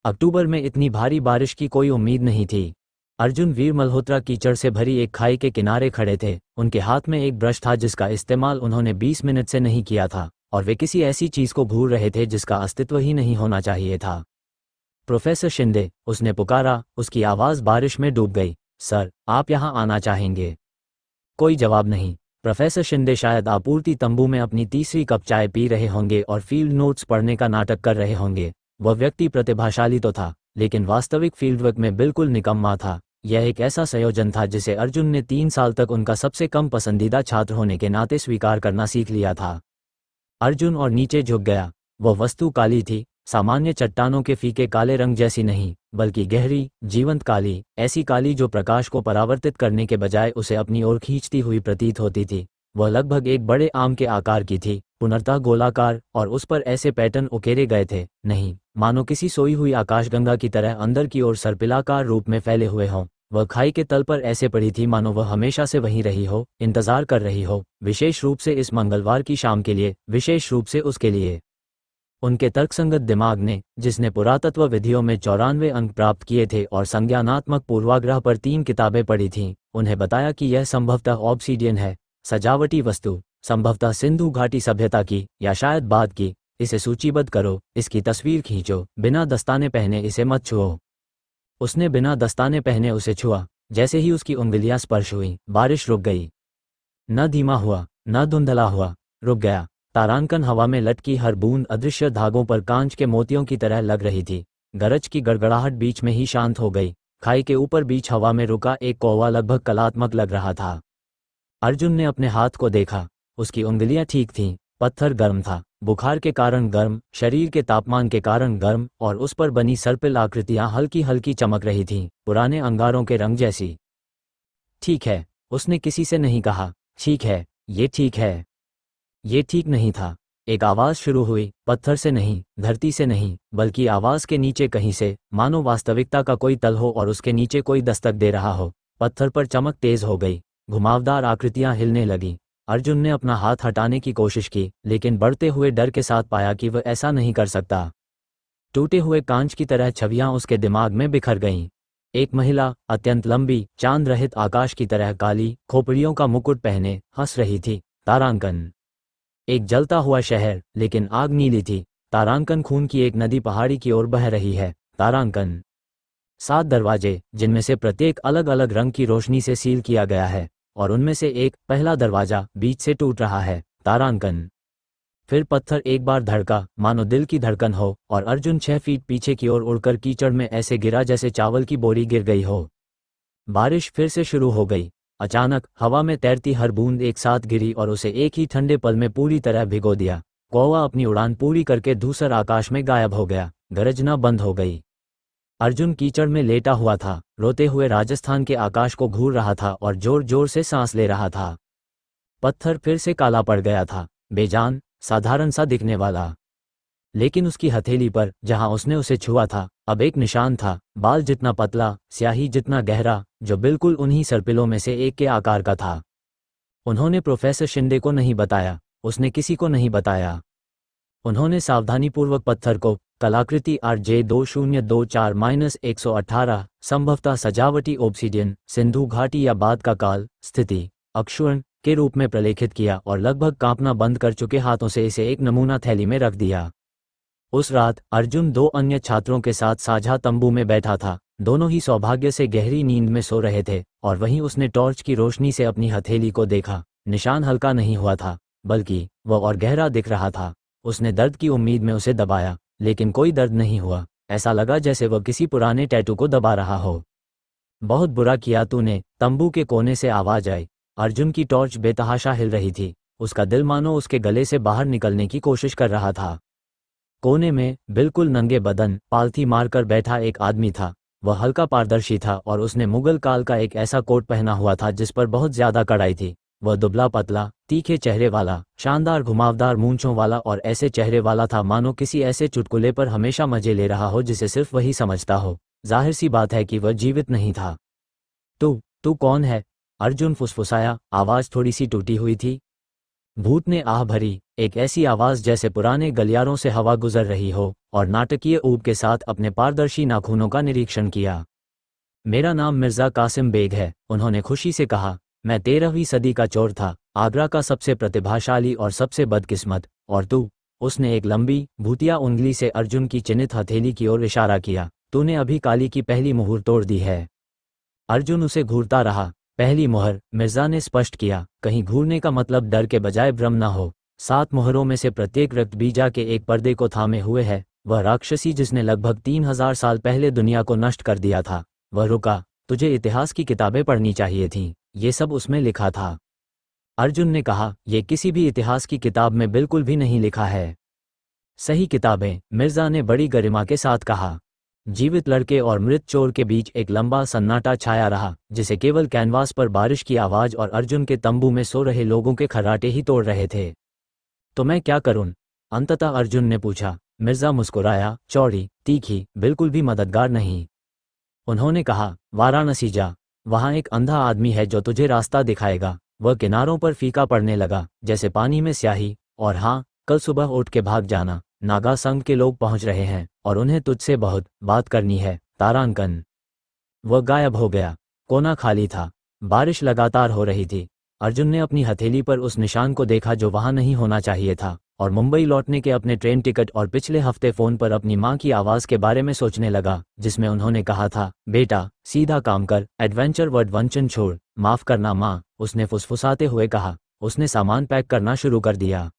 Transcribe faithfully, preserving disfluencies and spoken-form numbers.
अक्टूबर में इतनी भारी बारिश की कोई उम्मीद नहीं थी। अर्जुन वीर मल्होत्रा कीचड़ से भरी एक खाई के किनारे खड़े थे। उनके हाथ में एक ब्रश था जिसका इस्तेमाल उन्होंने बीस मिनट से नहीं किया था, और वे किसी ऐसी चीज को भूल रहे थे जिसका अस्तित्व ही नहीं होना चाहिए था। प्रोफेसर शिंदे, उसने पुकारा। उसकी आवाज बारिश में डूब गई। सर, आप यहाँ आना चाहेंगे? कोई जवाब नहीं। प्रोफेसर शिंदे शायद आपूर्ति तंबू में अपनी तीसरी कप चाय पी रहे होंगे और फील्ड नोट्स पढ़ने का नाटक कर रहे होंगे। वह व्यक्ति प्रतिभाशाली तो था, लेकिन वास्तविक फील्डवर्क में बिल्कुल निकम्मा था। यह एक ऐसा संयोजन था जिसे अर्जुन ने तीन साल तक उनका सबसे कम पसंदीदा छात्र होने के नाते स्वीकार करना सीख लिया था। अर्जुन और नीचे झुक गया। वह वस्तु काली थी, सामान्य चट्टानों के फीके काले रंग जैसी नहीं, बल्कि गहरी, जीवंत काली, ऐसी काली जो प्रकाश को परावर्तित करने के बजाय उसे अपनी ओर खींचती हुई प्रतीत होती थी। वह लगभग एक बड़े आम के आकार की थी, पूर्णतः गोलाकार, और उस पर ऐसे पैटर्न उकेरे गए थे, नहीं, मानो किसी सोई हुई आकाशगंगा की तरह अंदर की ओर सर्पिलाकार रूप में फैले हुए हों। वह खाई के तल पर ऐसे पड़ी थी मानो वह हमेशा से वहीं रही हो, इंतजार कर रही हो, विशेष रूप से इस मंगलवार की शाम के लिए, विशेष रूप से उसके लिए। उनके तर्कसंगत दिमाग ने, जिसने पुरातत्व विधियों में चौरानवे अंक प्राप्त किए थे और संज्ञानात्मक पूर्वाग्रह पर तीन किताबें पढ़ी थीं, उन्हें बताया कि यह संभवतः ऑब्सीडियन है, सजावटी वस्तु, संभवतः सिंधु घाटी सभ्यता की, या शायद बाद की। इसे सूचीबद्ध करो, इसकी तस्वीर खींचो, बिना दस्ताने पहने इसे मत छुओ। उसने बिना दस्ताने पहने उसे छुआ। जैसे ही उसकी उंगलियां स्पर्श हुई, बारिश रुक गई। न धीमा हुआ, न धुंधला हुआ, रुक गया। तारांकन हवा में लटकी हर बूंद अदृश्य धागों पर कांच के मोतियों की तरह लग रही थी। गरज की गड़गड़ाहट बीच में ही शांत हो गई। खाई के ऊपर बीच हवा में रुका एक कौवा लगभग कलात्मक लग रहा था। अर्जुन ने अपने हाथ को देखा। उसकी उंगलियां ठीक थीं, पत्थर गर्म था, बुखार के कारण गर्म, शरीर के तापमान के कारण गर्म, और उस पर बनी सर्पिल आकृतियां हल्की हल्की चमक रही थीं, पुराने अंगारों के रंग जैसी। ठीक है, उसने किसी से नहीं कहा। ठीक है, ये ठीक है। ये ठीक नहीं था। एक आवाज शुरू हुई, पत्थर से नहीं, धरती से नहीं, बल्कि आवाज के नीचे कहीं से, मानो वास्तविकता का कोई तल हो और उसके नीचे कोई दस्तक दे रहा हो। पत्थर पर चमक तेज हो गई, घुमावदार आकृतियां हिलने लगीं। अर्जुन ने अपना हाथ हटाने की कोशिश की, लेकिन बढ़ते हुए डर के साथ पाया कि वह ऐसा नहीं कर सकता। टूटे हुए कांच की तरह छवियां उसके दिमाग में बिखर गईं। एक महिला, अत्यंत लंबी, चांद रहित आकाश की तरह काली, खोपड़ियों का मुकुट पहने, हंस रही थी। तारांकन। एक जलता हुआ शहर, लेकिन आग नीली थी। तारांकन खून की एक नदी पहाड़ी की ओर बह रही है। तारांकन। सात दरवाजे, जिनमें से प्रत्येक अलग अलग रंग की रोशनी से सील किया गया है, और उनमें से एक, पहला दरवाजा, बीच से टूट रहा है। तारांकन। फिर पत्थर एक बार धड़का, मानो दिल की धड़कन हो, और अर्जुन छह फीट पीछे की ओर उड़कर कीचड़ में ऐसे गिरा जैसे चावल की बोरी गिर गई हो। बारिश फिर से शुरू हो गई। अचानक हवा में तैरती हर बूंद एक साथ गिरी और उसे एक ही ठंडे पल में पूरी तरह भिगो दिया। कौवा अपनी उड़ान पूरी करके धूसर आकाश में गायब हो गया। गरजना बंद हो गई। अर्जुन कीचड़ में लेटा हुआ था, रोते हुए राजस्थान के आकाश को घूर रहा था और जोर जोर से सांस ले रहा था। पत्थर फिर से काला पड़ गया था, बेजान, साधारण सा दिखने वाला। लेकिन उसकी हथेली पर, जहां उसने उसे छुआ था, अब एक निशान था, बाल जितना पतला, स्याही जितना गहरा, जो बिल्कुल उन्हीं सर्पिलों में से एक के आकार का था। उन्होंने प्रोफेसर शिंदे को नहीं बताया, उसने किसी को नहीं बताया। उन्होंने सावधानीपूर्वक पत्थर को, कलाकृति आर जे दो शून्य दो चार माइनस एक सौ अठारह, संभवतः सजावटी ओब्सीडियन, सिंधु घाटी या बाद का काल, स्थिति, अक्षुण के रूप में प्रलेखित किया और लगभग कांपना बंद कर चुके हाथों से इसे एक नमूना थैली में रख दिया। उस रात अर्जुन दो अन्य छात्रों के साथ साझा तंबू में बैठा था। दोनों ही सौभाग्य से गहरी नींद में सो रहे थे, और वहीं उसने टॉर्च की रोशनी से अपनी हथेली को देखा। निशान हल्का नहीं हुआ था, बल्कि वह और गहरा दिख रहा था। उसने दर्द की उम्मीद में उसे दबाया, लेकिन कोई दर्द नहीं हुआ। ऐसा लगा जैसे वह किसी पुराने टैटू को दबा रहा हो। बहुत बुरा किया तूने, तंबू के कोने से आवाज आई। अर्जुन की टॉर्च बेतहाशा हिल रही थी। उसका दिल मानो उसके गले से बाहर निकलने की कोशिश कर रहा था। कोने में, बिल्कुल नंगे बदन, पालथी मारकर बैठा एक आदमी था। वह हल्का पारदर्शी था और उसने मुगल काल का एक ऐसा कोट पहना हुआ था जिस पर बहुत ज्यादा कड़ाई थी। वह दुबला पतला, तीखे चेहरे वाला, शानदार घुमावदार मूंछों वाला और ऐसे चेहरे वाला था मानो किसी ऐसे चुटकुले पर हमेशा मजे ले रहा हो जिसे सिर्फ वही समझता हो। जाहिर सी बात है कि वह जीवित नहीं था। तू तू कौन है? अर्जुन फुसफुसाया, आवाज थोड़ी सी टूटी हुई थी। भूत ने आह भरी, एक ऐसी आवाज़ जैसे पुराने गलियारों से हवा गुजर रही हो, और नाटकीय ऊब के साथ अपने पारदर्शी नाखूनों का निरीक्षण किया। मेरा नाम मिर्ज़ा कासिम बेग है, उन्होंने खुशी से कहा। मैं तेरहवीं सदी का चोर था, आगरा का सबसे प्रतिभाशाली और सबसे बदकिस्मत। और तू? उसने एक लंबी, भूतिया उंगली से अर्जुन की चिन्हित हथेली की ओर इशारा किया। तूने अभी काली की पहली मुहर तोड़ दी है। अर्जुन उसे घूरता रहा। पहली मुहर, मिर्ज़ा ने स्पष्ट किया, कहीं घूरने का मतलब डर के बजाय भ्रम न हो। सात मुहरों में से प्रत्येक रक्त बीजा के एक पर्दे को थामे हुए है। वह राक्षसी जिसने लगभग तीन हजार साल पहले दुनिया को नष्ट कर दिया था। वह रुका। तुझे इतिहास की किताबें पढ़नी चाहिए थीं, ये सब उसमें लिखा था। अर्जुन ने कहा, यह किसी भी इतिहास की किताब में बिल्कुल भी नहीं लिखा है। सही किताबें, मिर्ज़ा ने बड़ी गरिमा के साथ कहा। जीवित लड़के और मृत चोर के बीच एक लंबा सन्नाटा छाया रहा, जिसे केवल कैनवास पर बारिश की आवाज़ और अर्जुन के तंबू में सो रहे लोगों के खर्राटे ही तोड़ रहे थे। तो मैं क्या करूं? अंततः अर्जुन ने पूछा। मिर्ज़ा मुस्कुराया, चौड़ी, तीखी, बिल्कुल भी मददगार नहीं। उन्होंने कहा, वाराणसी जा। वहाँ एक अंधा आदमी है जो तुझे रास्ता दिखाएगा। वह किनारों पर फीका पड़ने लगा, जैसे पानी में स्याही। और हाँ, कल सुबह उठ के भाग जाना। नागा संघ के लोग पहुंच रहे हैं और उन्हें तुझसे बहुत बात करनी है, तारांकन। वह गायब हो गया। कोना खाली था। बारिश लगातार हो रही थी। अर्जुन ने अपनी हथेली पर उस निशान को देखा जो वहां नहीं होना चाहिए था, और मुंबई लौटने के अपने ट्रेन टिकट और पिछले हफ्ते फ़ोन पर अपनी माँ की आवाज़ के बारे में सोचने लगा, जिसमें उन्होंने कहा था, बेटा सीधा काम कर, एडवेंचर वर्ड वंचन छोड़। माफ़ करना माँ, उसने फुसफुसाते हुए कहा। उसने सामान पैक करना शुरू कर दिया।